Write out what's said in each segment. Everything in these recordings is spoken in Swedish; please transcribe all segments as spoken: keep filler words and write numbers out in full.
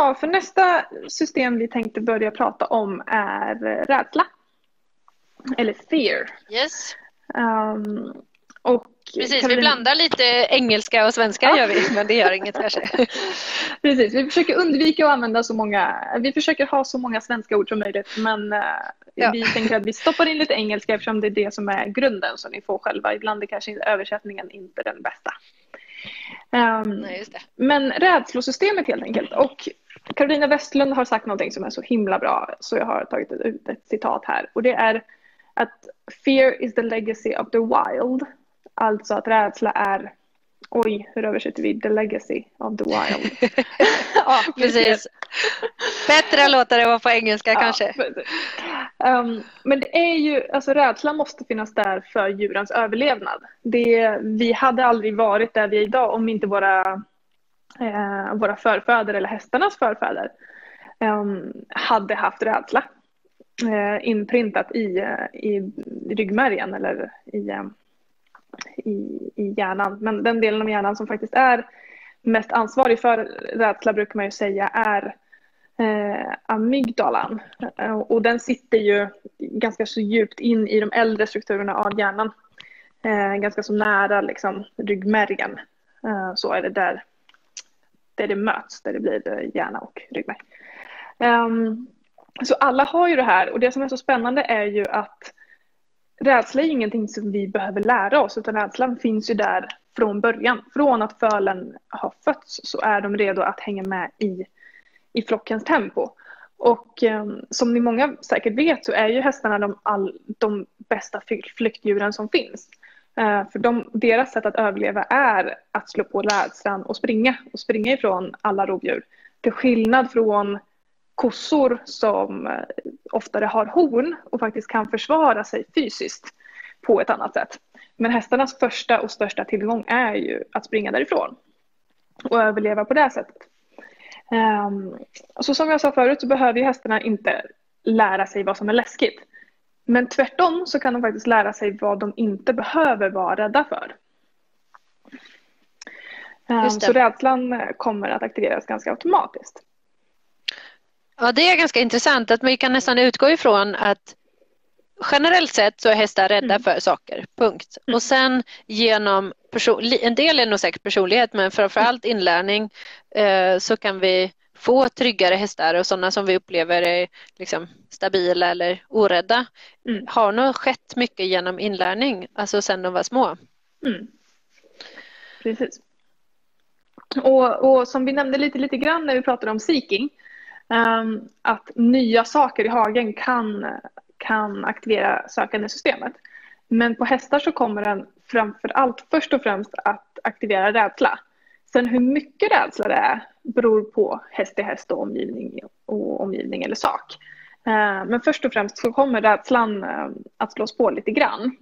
Ja, för nästa system vi tänkte börja prata om är rädsla. Eller fear. Yes. Um, och Precis, Caroline... vi blandar lite engelska och svenska ja. gör vi, men det gör inget kanske. Precis, vi försöker undvika att använda så många, vi försöker ha så många svenska ord som möjligt, men uh, Ja. vi tänker att vi stoppar in lite engelska eftersom det är det som är grunden som ni får själva. Ibland är kanske översättningen inte den bästa. Um, Nej, just det. Men rädslosystemet helt enkelt. Och Carolina Westlund har sagt någonting som är så himla bra, så jag har tagit ut ett citat här. Och det är att fear is the legacy of the wild. Alltså att rädsla är, oj, hur översätter vi the legacy of the wild? Ja, precis. Bättre låter det vara på engelska ja, kanske. Um, men det är ju, alltså rädslan måste finnas där för djurens överlevnad. Det, vi hade aldrig varit där vi är idag om inte våra, eh, våra förfäder eller hästarnas förfäder um, hade haft rädsla eh, inprintat i, i ryggmärgen eller i, i, i hjärnan. Men den delen av hjärnan som faktiskt är mest ansvarig för rädsla brukar man ju säga är Eh, amygdalan, eh, och den sitter ju ganska så djupt in i de äldre strukturerna av hjärnan, eh, ganska så nära liksom ryggmärgen, eh, så är det där, där det möts, där det blir hjärna och ryggmärg. Um, så alla har ju det här, och det som är så spännande är ju att rädsla är ingenting som vi behöver lära oss, utan rädslan finns ju där från början. Från att fölen har fötts så är de redo att hänga med i i flockens tempo. Och eh, som ni många säkert vet så är ju hästarna de, all, de bästa flyktdjuren som finns. Eh, för de, deras sätt att överleva är att slå på rädslan och springa. Och springa ifrån alla rovdjur. Till skillnad från kossor som eh, oftare har horn och faktiskt kan försvara sig fysiskt på ett annat sätt. Men hästarnas första och största tillgång är ju att springa därifrån. Och överleva på det sättet. Um, så som jag sa förut så behöver ju hästarna inte lära sig vad som är läskigt. Men tvärtom så kan de faktiskt lära sig vad de inte behöver vara rädda för. Um, så rädslan kommer att aktiveras ganska automatiskt. Ja, det är ganska intressant att vi kan nästan utgå ifrån att generellt sett så är hästar rädda mm. för saker, punkt. Mm. Och sen genom, person- en del är nog säkert personlighet, men framförallt inlärning eh, så kan vi få tryggare hästar och sådana som vi upplever är liksom stabila eller orädda. Mm. Har nog skett mycket genom inlärning, alltså sen de var små. Mm. Precis. Och, och som vi nämnde lite, lite grann när vi pratade om seeking, um, att nya saker i hagen kan kan aktivera sökandesystemet. Men på hästar så kommer den framför allt först och främst att aktivera rädsla. Sen hur mycket rädsla det är beror på häst till häst och omgivning, och omgivning eller sak. Men först och främst så kommer rädslan att slås på lite grann.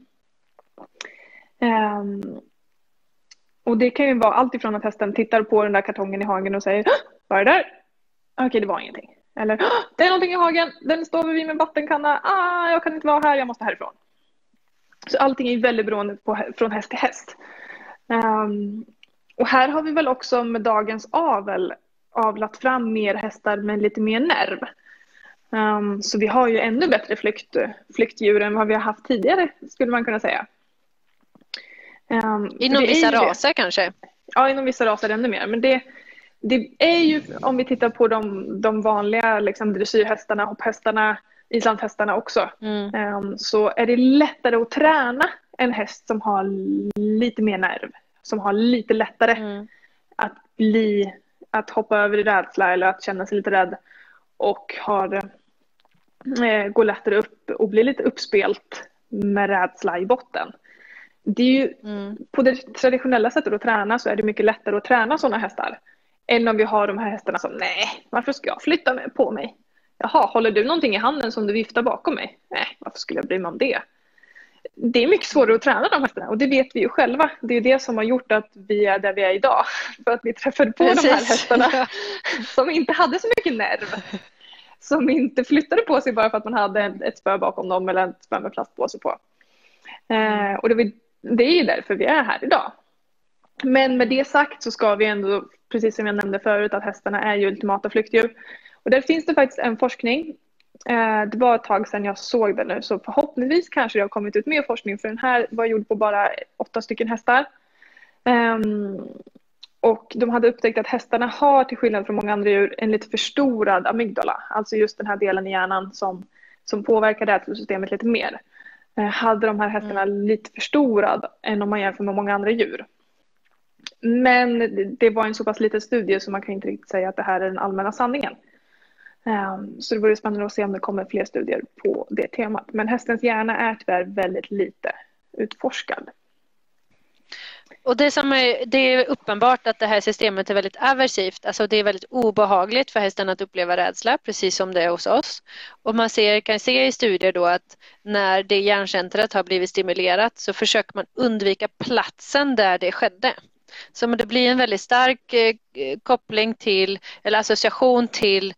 Och det kan ju vara allt ifrån att hästen tittar på den där kartongen i hagen och säger: vad är det där? Okej, det var ingenting. Eller, det är någonting i hagen, den står vid med vattenkanna, ah, jag kan inte vara här, jag måste härifrån. Så allting är väldigt beroende på, från häst till häst. Um, och här har vi väl också med dagens avel avlat fram mer hästar med lite mer nerv. Um, så vi har ju ännu bättre flykt, flyktdjur än vad vi har haft tidigare, skulle man kunna säga. Um, inom vissa raser kanske? Ja, inom vissa raser ännu mer, men det Det är ju, om vi tittar på de, de vanliga liksom, dressyrhästarna, hopphästarna, islandshästarna också, mm. um, så är det lättare att träna en häst som har lite mer nerv, som har lite lättare mm. att bli, att hoppa över i rädsla eller att känna sig lite rädd och har, eh, går lättare upp och blir lite uppspelt med rädsla i botten. Det är ju, mm. på det traditionella sättet att träna så är det mycket lättare att träna sådana hästar. Än om vi har de här hästarna som, nej, varför ska jag flytta med på mig? Jaha, håller du någonting i handen som du viftar bakom mig? Nej, varför skulle jag bry mig om det? Det är mycket svårare att träna de hästarna, och det vet vi ju själva. Det är det som har gjort att vi är där vi är idag. För att vi träffade på Precis. de här hästarna ja. som inte hade så mycket nerv. Som inte flyttade på sig bara för att man hade ett spö bakom dem eller ett spö med plastpåse på. Eh, och det, det är ju därför vi är här idag. Men med det sagt så ska vi ändå, precis som jag nämnde förut, att hästarna är ju ultimata flyktdjur. Och där finns det faktiskt en forskning. Det var ett tag sedan jag såg den nu, så förhoppningsvis kanske det har kommit ut mer forskning, för den här var gjord på bara åtta stycken hästar. Och de hade upptäckt att hästarna har, till skillnad från många andra djur, en lite förstorad amygdala. Alltså just den här delen i hjärnan som, som påverkar rädslosystemet lite mer. Hade de här hästarna mm. lite förstorad än om man jämför med många andra djur. Men det var en så pass liten studie så man kan inte riktigt säga att det här är den allmänna sanningen. Så det vore spännande att se om det kommer fler studier på det temat. Men hästens hjärna är tyvärr väldigt lite utforskad. Och det, som är, det är uppenbart att det här systemet är väldigt aversivt. Alltså det är väldigt obehagligt för hästen att uppleva rädsla, precis som det är hos oss. Och man ser, kan se i studier då att när det hjärncentret har blivit stimulerat så försöker man undvika platsen där det skedde. Så det blir en väldigt stark eh, koppling till, eller association till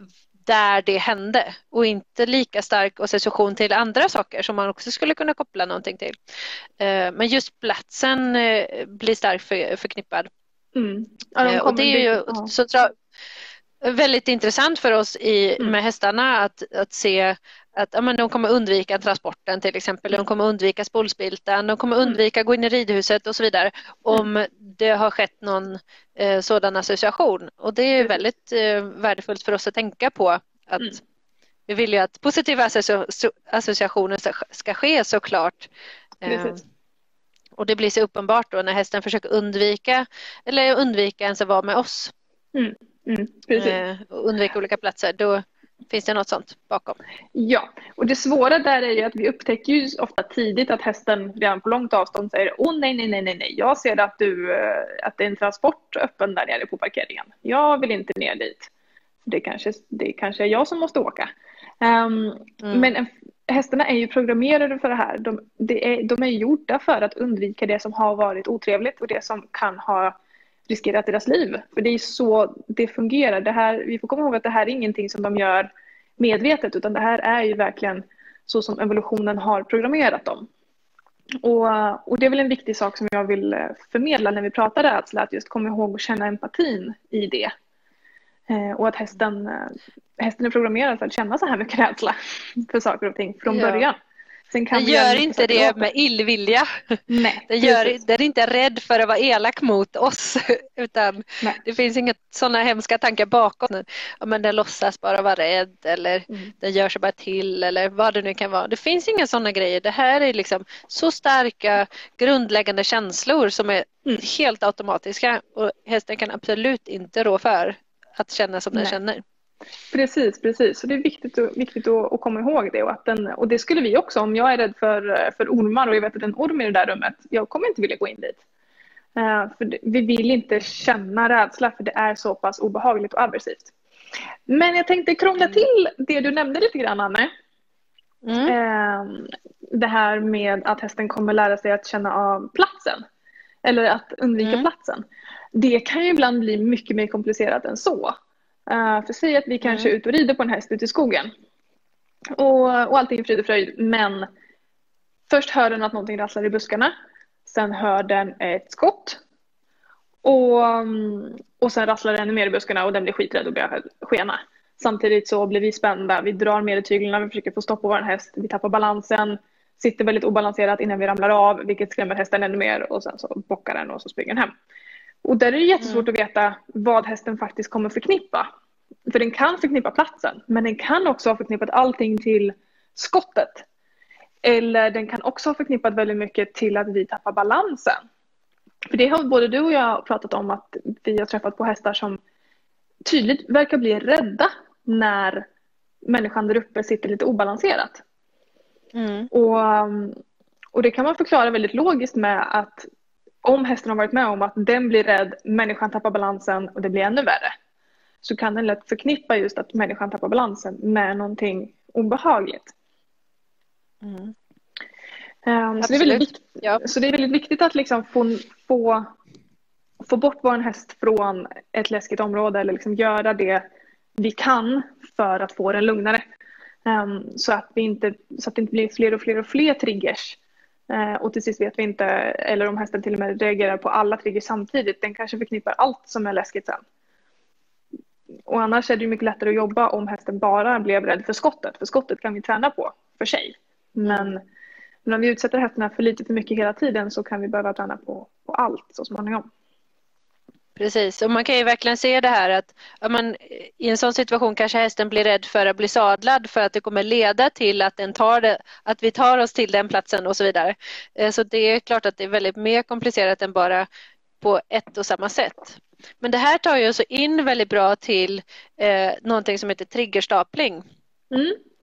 där det hände och inte lika stark association till andra saker som man också skulle kunna koppla någonting till. Eh, men just platsen eh, blir starkt för, förknippad. Mm. Ja, de eh, och det är ju ja. så tra- väldigt intressant för oss i, mm. med hästarna att, att se att ja, men de kommer undvika transporten till exempel. De kommer undvika spolspiltan, de kommer undvika gå in i ridhuset och så vidare om mm. det har skett någon eh, sådan association. Och det är väldigt eh, värdefullt för oss att tänka på att mm. vi vill ju att positiva associ- associationer ska ske såklart. Eh, och det blir så uppenbart då när hästen försöker undvika eller undvika ens att vara med oss. Mm. Mm. Precis. Eh, och undvika olika platser, då finns det något sånt bakom? Ja, och det svåra där är ju att vi upptäcker ju ofta tidigt att hästen redan på långt avstånd säger åh nej, nej, nej, nej, nej, jag ser att, du, att det är en transport öppen där nere på parkeringen. Jag vill inte ner dit. Det kanske, det kanske är jag som måste åka. Um, mm. Men hästarna är ju programmerade för det här. De, det är, de är gjorda för att undvika det som har varit otrevligt och det som kan ha riskerat deras liv. För det är så det fungerar. Det här, vi får komma ihåg att det här är ingenting som de gör medvetet, utan det här är ju verkligen så som evolutionen har programmerat dem. Och, och det är väl en viktig sak som jag vill förmedla när vi pratar rädsla, att just komma ihåg och känna empatin i det. Eh, och att hästen, hästen är programmerad för att känna så här mycket rädsla för saker och ting från ja. början. Sen kan den gör inte det med illvilja. Nej, den, gör, den är inte rädd för att vara elak mot oss. Utan Nej. det finns inga sådana hemska tankar bakom. Ja, men den låtsas bara vara rädd. Eller mm. den gör sig bara till. Eller vad det nu kan vara. Det finns inga sådana grejer. Det här är liksom så starka grundläggande känslor som är mm. helt automatiska. Och hästen kan absolut inte rå för att känna som den Nej. känner. Precis, precis. Så det är viktigt, och, viktigt att, att komma ihåg det. Och, att den, och det skulle vi också, om jag är rädd för, för ormar och jag vet att en orm i det där rummet, jag kommer inte vilja gå in dit. Uh, för det, vi vill inte känna rädsla, för det är så pass obehagligt och aversivt. Men jag tänkte krångla mm. till det du nämnde lite grann, Anne. Mm. Uh, det här med att hästen kommer lära sig att känna av platsen. Eller att undvika mm. platsen. Det kan ju ibland bli mycket mer komplicerat än så. Uh, för säg att vi kanske är ute och rider på en häst ute i skogen. Och, och allting är frid och fröjd. Men först hör den att någonting rasslar i buskarna. Sen hör den ett skott. Och, och sen rasslar det ännu mer i buskarna och den blir skiträdd och börjar skena. Samtidigt så blir vi spända. Vi drar mer i tyglarna. Vi försöker få stopp på vår häst. Vi tappar balansen. Sitter väldigt obalanserat innan vi ramlar av. Vilket skrämmer hästen ännu mer. Och sen så bockar den och så springer den hem. Och där är det jättesvårt mm. att veta vad hästen faktiskt kommer förknippa. För den kan förknippa platsen. Men den kan också ha förknippat allting till skottet. Eller den kan också ha förknippat väldigt mycket till att vi tappar balansen. För det har både du och jag pratat om, att vi har träffat på hästar som tydligt verkar bli rädda när människan där uppe sitter lite obalanserat. Mm. Och, och det kan man förklara väldigt logiskt med att om hästen har varit med om att den blir rädd, människan tappar balansen och det blir ännu värre, så kan den lätt förknippa just att människan tappar balansen med någonting obehagligt. Mm. Um, så, det är väldigt viktigt, ja. så det är väldigt viktigt att liksom få, få, få bort vår häst från ett läskigt område, eller liksom göra det vi kan för att få den lugnare. Um, så, att vi inte, så att det inte blir fler och fler och fler triggers Eh, och till sist vet vi inte, eller om hästen till och med reagerar på alla triggers samtidigt. Den kanske förknippar allt som är läskigt sen. Och annars är det ju mycket lättare att jobba om hästen bara blev rädd för skottet. För skottet kan vi träna på för sig. Men, men om vi utsätter hästarna för lite för mycket hela tiden så kan vi behöva träna på, på allt så småningom. Precis, och man kan ju verkligen se det här att ja, man, i en sån situation kanske hästen blir rädd för att bli sadlad för att det kommer leda till att, den tar det, att vi tar oss till den platsen och så vidare. Så det är klart att det är väldigt mer komplicerat än bara på ett och samma sätt. Men det här tar ju också in väldigt bra till eh, någonting som heter triggerstapling. Mm.